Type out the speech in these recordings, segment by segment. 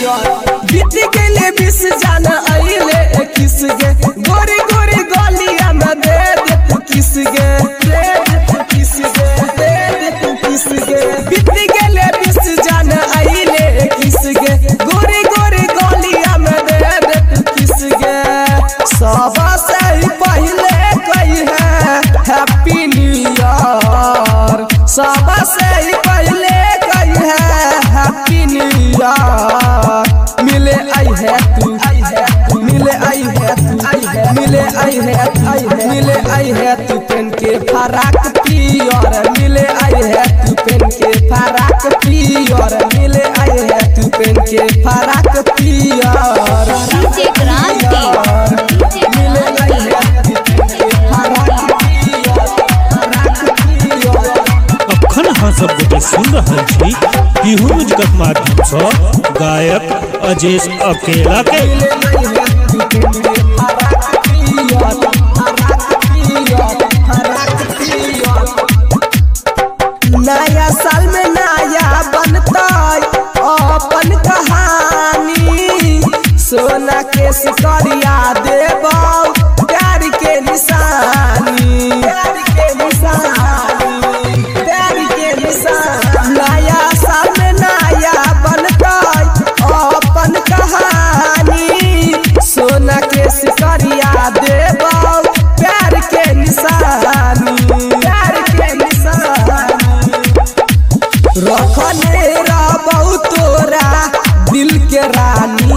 पियर बीत गेले 20 जान आइले 21 गे गोरी गोरी गलिया में दे दे तू किस गे दे दे तू किस गे दे दे तू किस गे बीत गेले 20 जान आइले 21 गे गोरी गोरी गलिया में दे दे तू किस गे सबसे पहले कही है हैप्पी न्यू ईयर सबसे पहले कही है हैप्पी न्यू ईयर मिले आई है तू मिले आई है तू मिले आई है मिले आई है तू पेन के फराक पियर मिले आई है तू पेन के फराक पियर मिले आई है तू पेन के फराक पियर डीजे क्रांति मिले आई है तू पेन के फराक पियर अखन अहाँ सब गोटे सुन रहल छी बिहू म्यूजिकक माध्यम सँ गायक अजेश अकेला के नया साल में नया बनता अपन कहानी सोना के सिकरिया देबो प्यार के निशानी प्यार के निशानी प्यार के निशानी नया साल में नया बनता अपन कहानी सोना के सिकरिया देबो प्यार के निशानी प्यार के निशानी रखने रहबौ तोरा दिल के रानी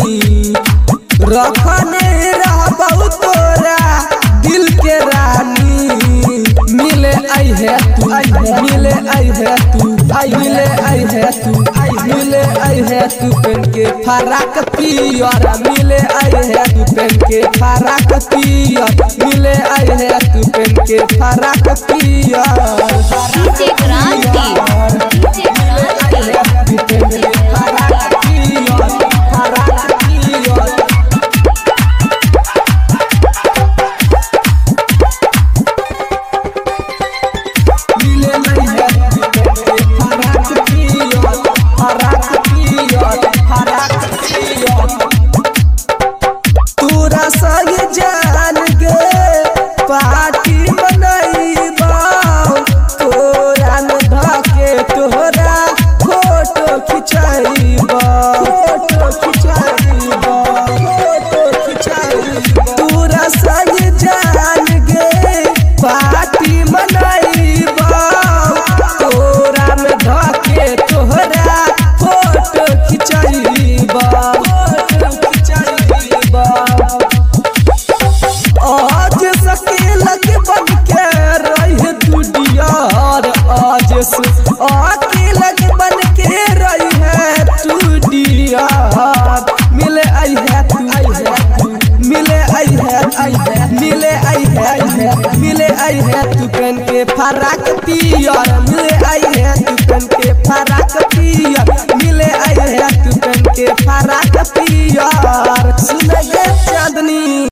रखने रहबौ तोरा दिल के रानी मिले आई है तू मिले आई है तू मिले आई है तू मिले आई है तू पेन के फराक पियर मिले आई है तू पेन के फराक पियर मिले आई है तू पेन के फराक पियर डीजे क्रांति तोरा संग जान गे पार्टी मनैबौ तोरा न धके तोरा फोटो खिंचैबौ तोरा संग जान गे पार्टी मनैबौ तोरा न धके तोरा फोटो खिंचैबौ आज सकेलक बन के रही तू डियर आज अकेलक बन के रही है तू डियर मिले आई है तू मिले आई है मिले आई है मिले आई है तू पेन के फराक पियर मिले आई है तू पेन के फराक